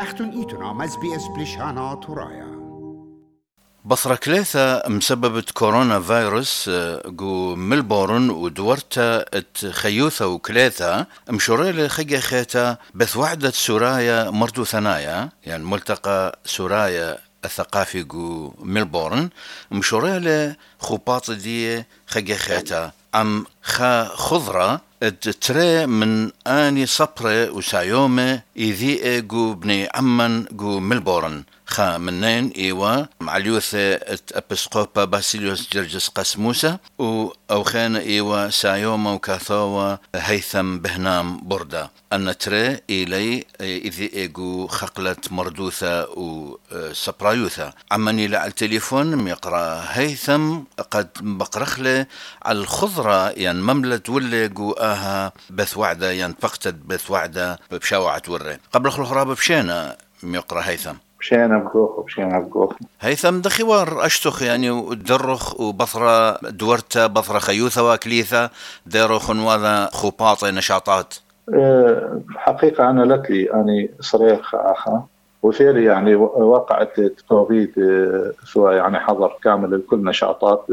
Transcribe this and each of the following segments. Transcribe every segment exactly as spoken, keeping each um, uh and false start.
أختن إيتنا مز بي إس بلشانا تورايا بصرة كليثة مسببة كورونا فيروس جو ملبورن ودورتا خيوثة وكليثة مشوريلة خيجة خيتا بث وحدة سورايا مرتو ثنايا يعني ملتقى سورايا الثقافي جو ملبورن مشوريلة خباط دي خيجة خيتا أم خا خضرة تري من آني صبرة وسايومة إذيئة جو بني عمان جو ملبورن خا منين إيوا معليوثة أبسقوبا باسيليوس جرجس قسموسة و أو خان إيوا سايوما وكاثوة هيثم بهنام بردة أن تري إلي إذي إيجو خقلة مردوثة وسبرايوثة عماني على التليفون ميقرأ هيثم قد بقرخله على الخضرة يعني مملة ولا جو آها بث وعدة يعني فقدت بث وعدة بشاوعة وري قبل الخراب بشينا ميقرأ هيثم بشينا بقوخ بشينا بقوخ هيثم دخوار أشتخ يعني ودرخ وبصرة دورته بصرة خيوثة وكليثة ديرخ وذا خباطي نشاطات. أه حقيقة أنا لتلي أنا صريخ أخا وفيري يعني وقعت كوفيد سواء يعني حظر كامل لكل نشاطات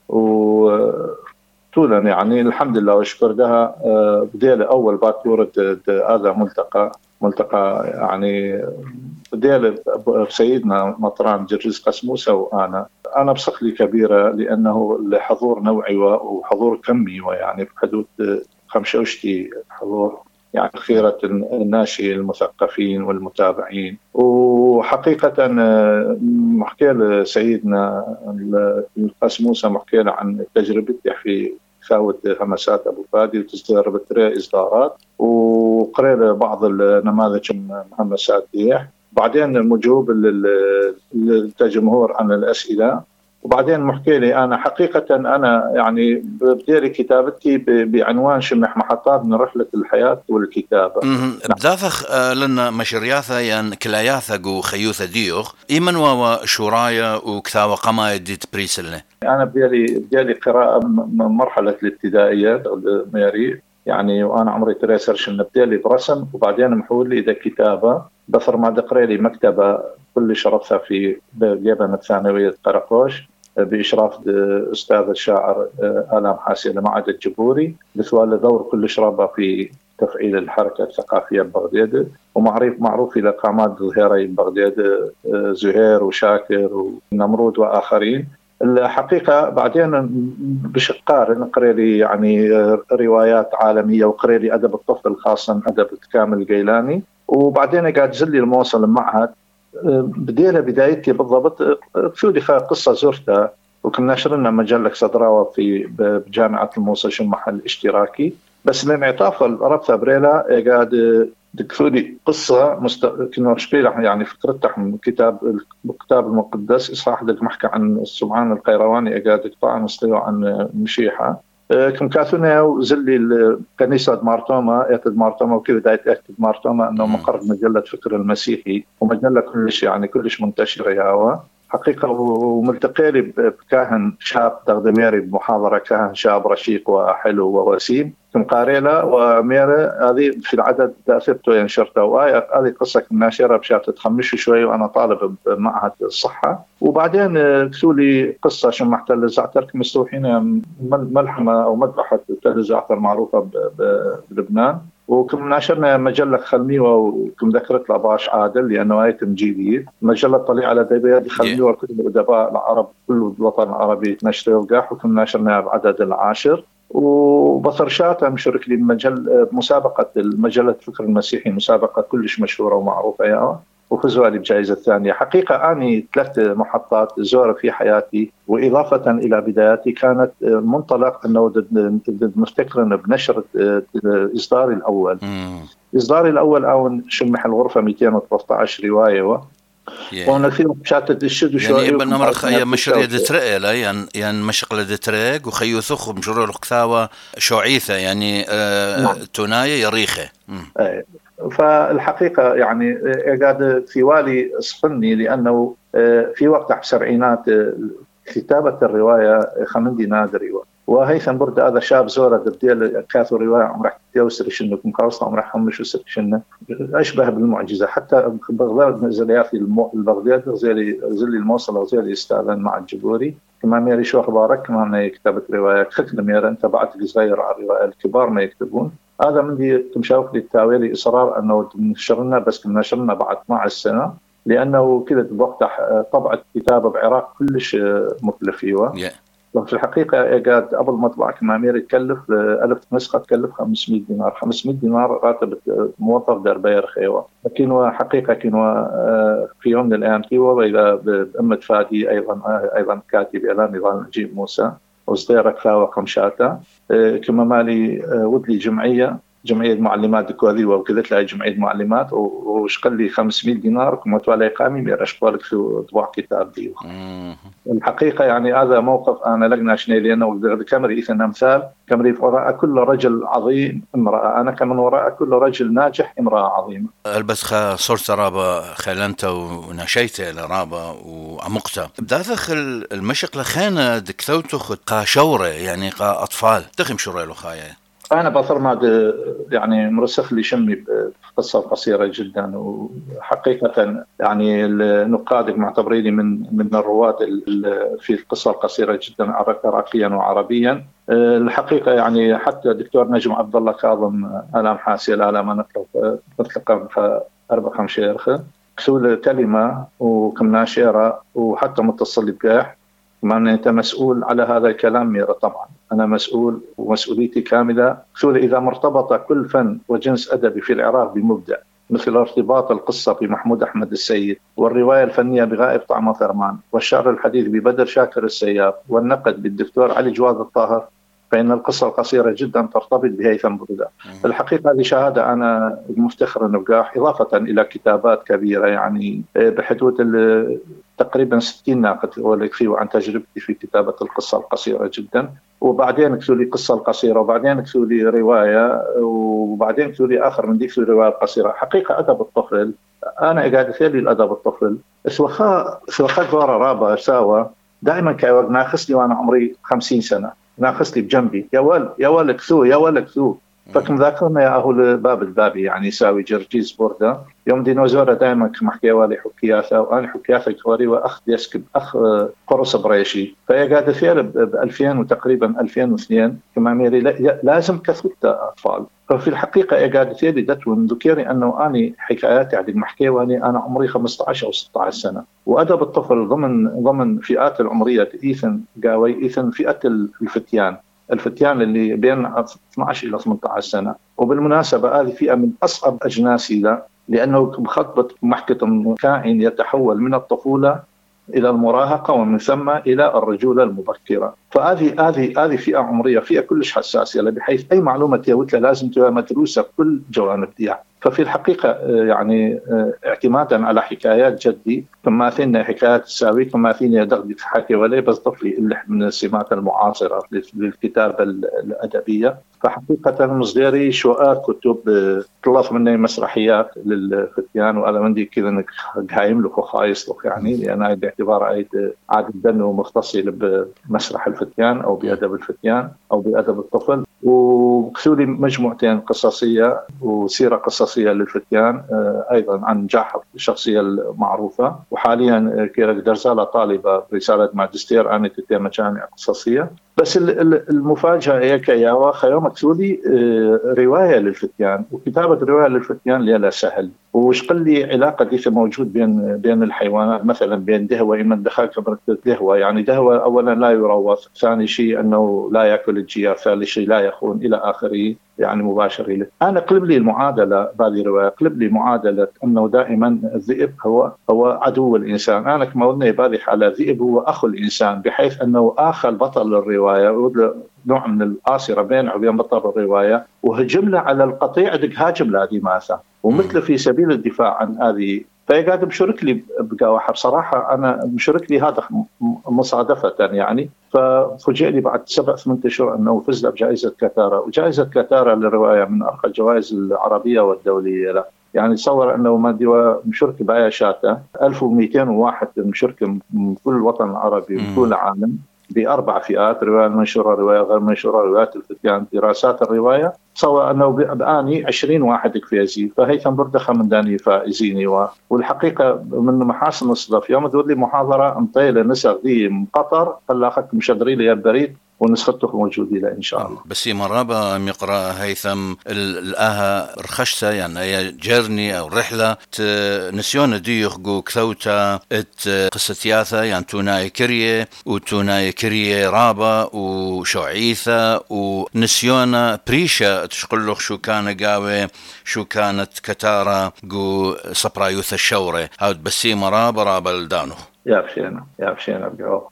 و طولا يعني الحمد لله وشكر لها أه بديل أول باكورة هذا ملتقى ملتقى يعني بديل بسيدنا مطران جرجس قسموسة وأنا أنا بصقلي كبيرة لأنه الحضور نوعي وحضور كمي ويعني بحدود خمسة حضور يعني خيرة الناشئ المثقفين والمتابعين. وحقيقة محكي لسيدنا القسموسة محكي عن تجربتي في خاوة همسات أبو فادي وتصدر بتري إصدارات وقرأ بعض النماذج من همسات ديح بعدين مجوب للجمهور عن الأسئلة وبعدين محكي لي أنا حقيقة أنا يعني بديري كتابتي بعنوان شمح محطات من رحلة الحياة والكتابة. بدافخ لنا مشرياثة يعني كلاياثة جو خيوثة ديوخ إيمن واوا شورايا وكثاوة قماية ديت بريسلنا أنا بديري بديري قراءة مرحلة الابتدائية ميري يعني وأنا عمري تريسرش إن بديري برسم وبعدين محول لي إذا كتابة بصر ما دقري لي مكتبة كل شرفها في جبهة الثانوية قرقوش بإشراف أستاذ الشاعر آلام حاسي معهد الجبوري بسؤال دور كل شرابة في تفعيل الحركة الثقافية ببغداد ومعروف معروف إلى قامات ظهيري ببغداد زهير وشاكر ونمرود وآخرين. الحقيقة بعدين بشقار نقرأ لي يعني روايات عالمية وقرأ لي أدب الطفل خاصة أدب كامل الجيلاني وبعدين قاعد زلي الموصل المعهد بدينا بدايتي بالضبط في لي قصة زرتها وكنا نشرنا مجلة صدراوة في بجامعة الموصل المحل الاشتراكي بس من عطاف ربطة بريلا قاعد دكتوري قصة مست... كنا شبيلة يعني فكرتها من كتاب الكتاب المقدس إصحاح دك محكى عن السمعان القيرواني قاعد قطاع مستوى عن مشيحة كم كاتونا وزلي الكنيسة مارتوما اكتد مارتوما وكيف دايت اكتد مارتوما انه مقر مجلة فكر المسيحي ومجلة كلش يعني كلش منتشرة يا هوا حقيقة وملتقي لي بكاهن شاب تقدميري بمحاضرة كاهن شاب رشيق وحلو ووسيم كم قاريلا وميرة هذه في العدد داثبته ينشرته وآية هذه قصة ناشرة بشات تخمش شوي وأنا طالب بمعهد الصحة وبعدين كتولي قصة شمح تل زعتر مستوحين ملحمة أو مذبحة تل زعتر معروفة بلبنان وكم ناشرنا مجلة خلميوة وكم ذكرت لأباش عادل لأنه آية جديد مجلة طليعة على دبيات خلميوة كل الأدباء العرب كل الوطن العربي نشر وقاح وكم ناشرنا بعدد العاشر وبصر شاتا مشارك لي مجل مسابقة المجلة فكر المسيحي مسابقة كلش مشهورة ومعروفة يا وفزوا لي بجائزة الثانية. حقيقة أني ثلاث محطات زورة في حياتي وإضافة إلى بداياتي كانت منطلق أنه مفتكرا بنشر إصداري الأول إصداري الأول أو شمح الغرفة مئتين وثلاثة عشر رواية يعني يعني ابن أمرخ أي مشروع دترق لا يعني يعني مشغلة دترق وخيوثخ مشروع القثاوة شعيثة يعني آه تناية يريخة. فالحقيقة يعني قاعد في والي صفني لأنه في وقت السبعينات كتابة الرواية خمندي نادر وهيثم بردة هذا شاب زورة ديال كاثو رواية عمره يوسر شنو مقاوصة عمره خمش وسر شنو أشبه بالمعجزة. حتى بغداد زلياتي البغداد زي زلي الموصل زي استعلان مع الجبوري كمان ميري شو أخبارك كمان يكتبت رواية خكل ميرا أنت بعد صغير على الرواية الكبار ما يكتبون. هذا من دي تمشاوك للتاويلي إصرار أنه نشرنا بس نشرنا بعد اثنعش سنة لأنه كده بوقتها طبعت كتابة بعراق كلش مكلف فيه. yeah. في الحقيقة قاعد قبل ما أطبع كمامير يتكلف ألف نسخة تكلف خمسمائة دينار خمسمائة دينار راتب موظف دربير خيوة. لكن هو حقيقة كانوا في يوم من الأيام كيوا إذا بأمة فادي أيضا أيضا كاتب إعلام نضال نجيب موسى وصديرك فاوة قمشاتا كما مالي ودلي جمعية جمعية معلمات دكوذيوة وكذا تلاقي جمعية معلمات وشقل لي خمسمائة دينار كما توالي قامي بيرشقوا لك في طباع كتاب ديو. الحقيقة يعني هذا موقف أنا لقنا شنو لأنه كمري إثنى أمثال كمري وراء كل رجل عظيم امرأة أنا كمن وراء كل رجل ناجح امرأة عظيمة. البس صرت رابا خلنت ونشيت لرابا وعمقتها بدأ دخل المشق لخانة دكتوتو خد قاشورة يعني قا أطفال تخم شوري له خايا. أنا بطر ما يعني مرسخ لي شمي بقصة قصيرة جدا وحقيقة يعني النقاد معتبريني من من الرواة في القصة القصيرة جدا عراقيا وعربيا. الحقيقة يعني حتى دكتور نجم عبد الله كاظم آلام حاسي الآلام أنا نطلق أربع خمس شيرخة كسول كلمة وكمنا شيرة وحتى متصل بكاح ما أنت مسؤول على هذا الكلام ميرا. طبعا أنا مسؤول ومسؤوليتي كاملة كسول إذا مرتبط كل فن وجنس أدبي في العراق بمبدع مثل ارتباط القصة بمحمود أحمد السيد والرواية الفنية بغائب طعمة ثرمان والشعر الحديث ببدر شاكر السياف والنقد بالدكتور علي جواد الطاهر فإن القصة القصيرة جدا ترتبط بهيثم بردة. الحقيقة هذه شهادة أنا مفتخر نقاح إضافة إلى كتابات كبيرة يعني بحدود تقريبا ستين ناقد ويكفي عن تجربتي في كتابة القصة القصيرة جدا وبعدين اكتب لي قصة القصيرة وبعدين اكتب لي رواية وبعدين اكتب لي آخر من ديك الرواية القصيرة. حقيقة أدب الطفل أنا قاعد أثير الأدب الطفل سوخا سوخا دورة رابع ساوى دائما كأوج ناخصني وأنا عمري خمسين سنة ناخص لي بجنبي يا ول يا ولك ثو يا ولك ثو فكم ذاكرنا يا أهل باب البابي يعني يساوي جرجيز بوردة يوم دينوزورة دائما كمحكي والي حكياثة وأنا حكياثة كوري وأخ يسكب أخ قرص بريشي فهي قاعدة فيها بألفين وتقريبا ألفين واثنين كما ميري لازم كثرت أطفال. ففي الحقيقة قاعدة فيها دتون ذكرني أنه أنا حكاياتي عن المحكي وأني أنا عمري خمسة عشر أو ستة عشر سنة وأدب الطفل ضمن ضمن فئات العمرية إيثن قاوي إيثن فئة الفتيان الفتيان اللي بين اثني عشر إلى ثمانية عشر سنة. وبالمناسبة هذه فئة من أصعب أجناسي له لأنه بخطبة محكة كائن يتحول من الطفولة إلى المراهقة ومن ثم إلى الرجولة المبكرة. فهذه هذه هذه فئة عمرية فئة كلش حساسية بحيث أي معلومة تيوتها لازم تبقى مدروسة بكل جوانب ديها. ففي الحقيقة يعني اعتمادا على حكايات جدي كما ثينا حكايات تساوي كما ثينا دغدي حكي ولي بس طفلي اللي من السمات المعاصرة للكتابة الأدبية. فحقيقة مصدري شوقات كتب طلف مني مسرحيات للفتيان وأنا مندي كذا قايم له وخايص له يعني لأن باعتبار عيد عاد الدنو مختصي بمسرح الفتيان أو بأدب الفتيان أو بأدب الطفل وكسولي مجموعتين قصصية وسيرة قصصية للفتيان أيضا عن جاحظ الشخصية المعروفة وحاليا كيرك درزالة طالبة برسالة ماجستير أنا تتيا مجامع قصصية. بس المفاجأة هي كيا خيوم كسولي رواية للفتيان وكتابة رواية للفتيان لا سهل وشقل لي علاقة دي موجود بين بين الحيوانات مثلا بين دهوة إما دخل كبرت دهوة يعني دهوة أولا لا يروث ثاني شيء أنه لا يأكل الجياع ثالث شيء لا يخون إلى آخره يعني مباشر له. أنا قلب لي المعادلة بهذه الرواية قلب لي معادلة أنه دائما الذئب هو هو عدو الإنسان. أنا كما قلنا بهذه الحالة الذئب هو أخو الإنسان بحيث أنه آخر بطل الرواية نوع من القاصرة بين وبين بطل الرواية وهجمنا على القطيع دك هاجم لا دي ماثا ومثل في سبيل الدفاع عن هذه. فقاعد مشارك لي بقاوحة بصراحة أنا مشارك لي هذا مصادفة يعني. ففوجئني بعد سبع ثمان أشهر أنه فزت بجائزة كتارة وجائزة كتارة للرواية من أرقى الجوائز العربية والدولية لا. يعني تصور أنه ما ديوا مشارك بآية شاتا ألف ومئتين وواحد مشارك من كل الوطن العربي من كل العالم بأربع فئات: رواية منشورة، رواية غير منشورة، روايات الفتيان، دراسات الرواية. سواء أنه بآني عشرين واحد كفيزي، فهيثم بردخة من داني فائزيني. والحقيقة من محاسن الصدف يوم تقول لي محاضرة انطيلة نسخ دي من قطر، هلا أخذت مشدري لي البريد ونسخته موجودة له إن شاء الله. بس مرابا مقرأ هيثم الآها رخشتا يعني هي جيرني أو رحلة نسيون ديوخ جو كثوتا ات قصتياثا يعني توناي كريه وتوناي كريه رابا وشعيثة ونسيون بريشة تشقلوخ شو كان قاوي شو كانت كتارة جو سبرايوث الشورة هاود بسي مرابا رابا الدانو. يا بشينا يا بشينا بقعوه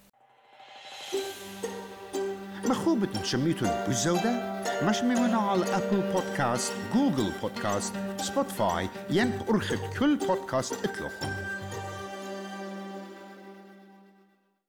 مخوبة تشميتون بالزودة مش ممنوع على أبل بودكاست، جوجل بودكاست، سبوتفاي، ين أرخد كل بودكاست اطلقهم.